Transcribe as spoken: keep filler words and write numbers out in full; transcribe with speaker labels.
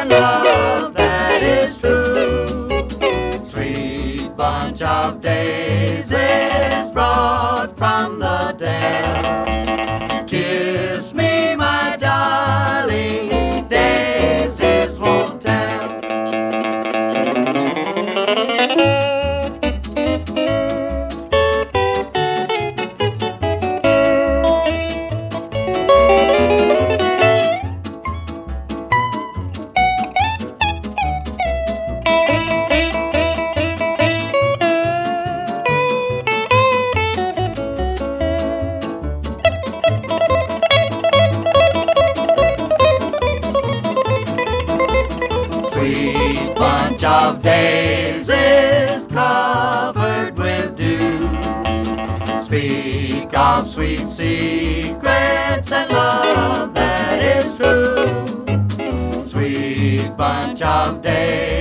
Speaker 1: and love that is true. Sweet bunch of daisies brought from the dell. Kiss me, my darling, daisies won't tell. Sweet bunch of daisies covered with dew, speak of sweet secrets and love that is true. Sweet bunch of daisies